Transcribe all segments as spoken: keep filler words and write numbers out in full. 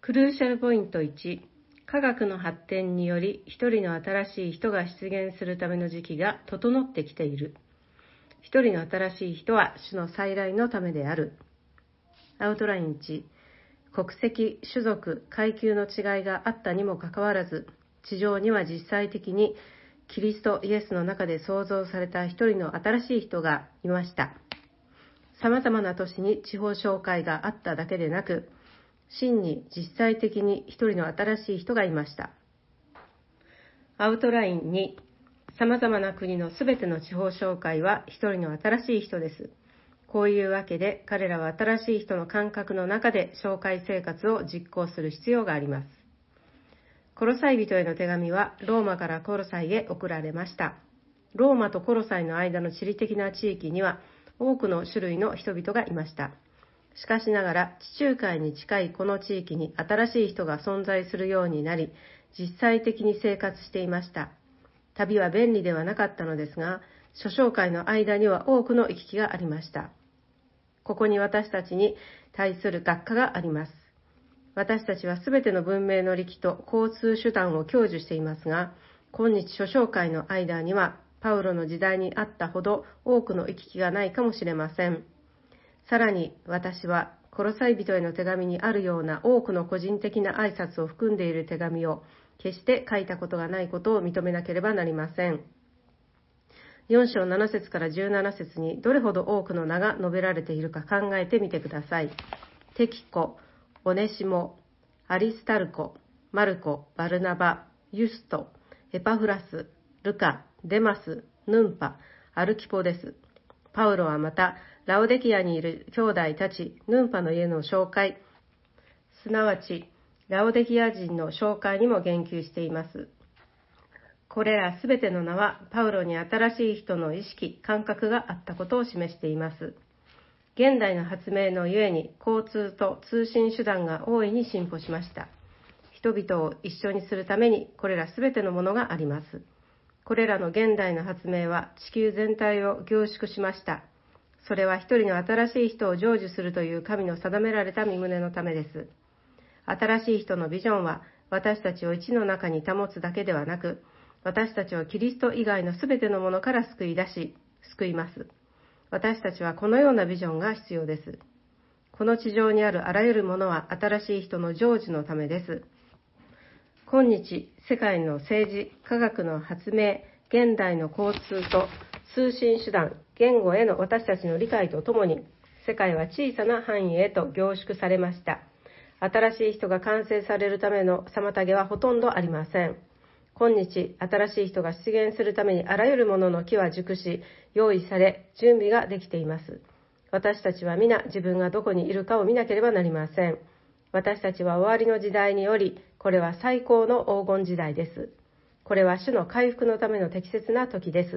クルーシャルポイントいち、科学の発展により一人の新しい人が出現するための時期が整ってきている。一人の新しい人は主の再来のためである。アウトラインいち、国籍、種族、階級の違いがあったにもかかわらず、地上には実際的にキリストイエスの中で創造された一人の新しい人がいました。様々な都市に地方教会があっただけでなく、真に実際的に一人の新しい人がいました。アウトラインに、様々な国のすべての地方教会は一人の新しい人です。こういうわけで彼らは新しい人の感覚の中で教会生活を実行する必要があります。コロサイ人への手紙はローマからコロサイへ送られました。ローマとコロサイの間の地理的な地域には多くの種類の人々がいました。しかしながら地中海に近いこの地域に新しい人が存在するようになり、実際的に生活していました。旅は便利ではなかったのですが、諸教会の間には多くの行き来がありました。ここに私たちに対する学科があります。私たちはすべての文明の力と交通手段を享受していますが、今日諸教会の間にはパウロの時代にあったほど多くの行き来がないかもしれません。さらに私はコロサイ人への手紙にあるような多くの個人的な挨拶を含んでいる手紙を決して書いたことがないことを認めなければなりません。よん章なな節からじゅうなな節にどれほど多くの名が述べられているか考えてみてください。テキコ、オネシモ、アリスタルコ、マルコ、バルナバ、ユスト、エパフラス、ルカ、デマス、ヌンパ、アルキポです。パウロはまた、ラオデキアにいる兄弟たち、ヌンパの家の紹介、すなわち、ラオデキア人の紹介にも言及しています。これらすべての名は、パウロに新しい人の意識、感覚があったことを示しています。現代の発明のゆえに、交通と通信手段が大いに進歩しました。人々を一緒にするために、これらすべてのものがあります。これらの現代の発明は、地球全体を凝縮しました。それは一人の新しい人を成就するという神の定められた御胸のためです。新しい人のビジョンは、私たちを一の中に保つだけではなく、私たちをキリスト以外のすべてのものから救い出し、救います。私たちはこのようなビジョンが必要です。この地上にあるあらゆるものは新しい人の成就のためです。今日、世界の政治、科学の発明、現代の交通と通信手段、言語への私たちの理解とともに、世界は小さな範囲へと凝縮されました。新しい人が完成されるための妨げはほとんどありません。今日、新しい人が出現するためにあらゆるものの木は熟し、用意され、準備ができています。私たちは皆自分がどこにいるかを見なければなりません。私たちは終わりの時代により、これは最高の黄金時代です。これは主の回復のための適切な時です。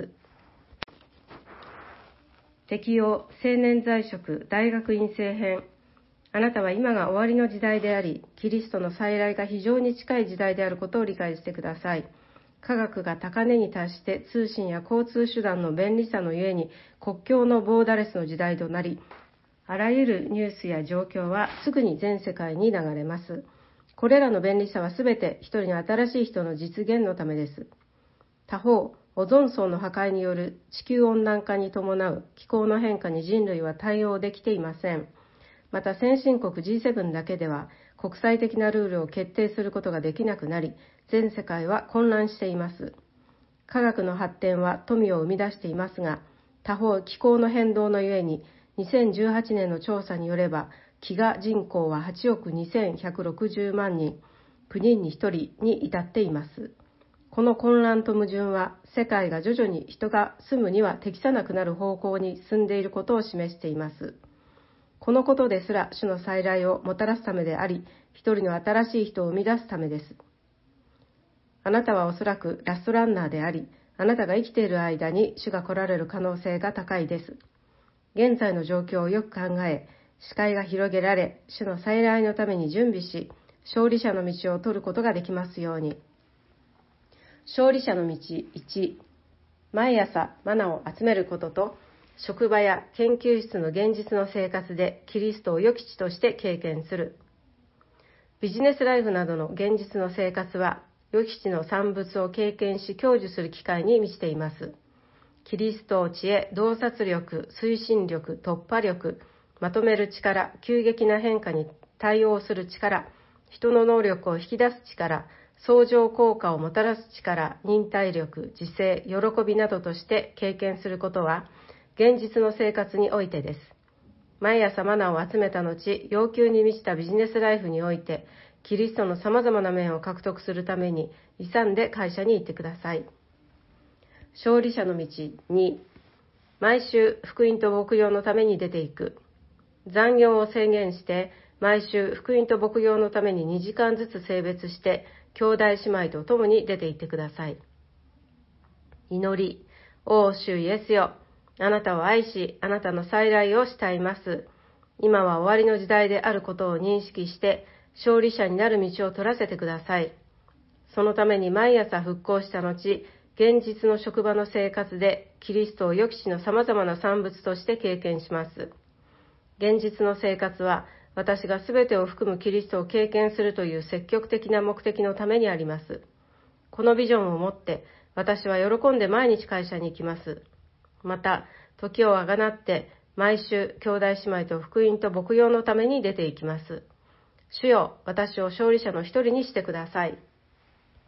適用、青年在職、大学院生編。あなたは今が終わりの時代であり、キリストの再来が非常に近い時代であることを理解してください。科学が高値に達して通信や交通手段の便利さのゆえに国境のボーダレスの時代となり、あらゆるニュースや状況はすぐに全世界に流れます。これらの便利さはすべて一人の新しい人の実現のためです。他方、オゾン層の破壊による地球温暖化に伴う気候の変化に人類は対応できていません。また先進国 ジーセブン だけでは国際的なルールを決定することができなくなり、全世界は混乱しています。科学の発展は富を生み出していますが、他方気候の変動のゆえににせんじゅうはちねんの調査によれば、飢餓人口ははちおくにせんひゃくろくじゅうまんにん、きゅうにんにひとりに至っています。この混乱と矛盾は、世界が徐々に人が住むには適さなくなる方向に進んでいることを示しています。このことですら主の再来をもたらすためであり、一人の新しい人を生み出すためです。あなたはおそらくラストランナーであり、あなたが生きている間に主が来られる可能性が高いです。現在の状況をよく考え、視界が広げられ、主の再来のために準備し、勝利者の道を取ることができますように。勝利者の道いち、毎朝マナを集めることと、職場や研究室の現実の生活でキリストを良き地として経験する。 ビジネスライフなどの現実の生活は、予期地の産物を経験し享受する機会に満ちています。キリストを知恵、洞察力、推進力、突破力、まとめる力、急激な変化に対応する力、人の能力を引き出す力、相乗効果をもたらす力、忍耐力、自制、喜びなどとして経験することは、現実の生活においてです。毎朝マナーを集めた後、要求に満ちたビジネスライフにおいて、キリストの様々な面を獲得するために、勇んで会社に行ってください。勝利者の道に、毎週福音と牧養のために出ていく。残業を制限して、毎週福音と牧養のためににじかんずつ性別して、兄弟姉妹と共に出て行ってください。祈り、お主イエスよ。あなたを愛し、あなたの再来を慕います。今は終わりの時代であることを認識して、勝利者になる道を取らせてください。そのために毎朝復興した後、現実の職場の生活でキリストを予期地の様々な産物として経験します。現実の生活は、私が全てを含むキリストを経験するという積極的な目的のためにあります。このビジョンを持って、私は喜んで毎日会社に行きます。また、時をあがなって、毎週、兄弟姉妹と福音と牧養のために出て行きます。主よ、私を勝利者の一人にしてください。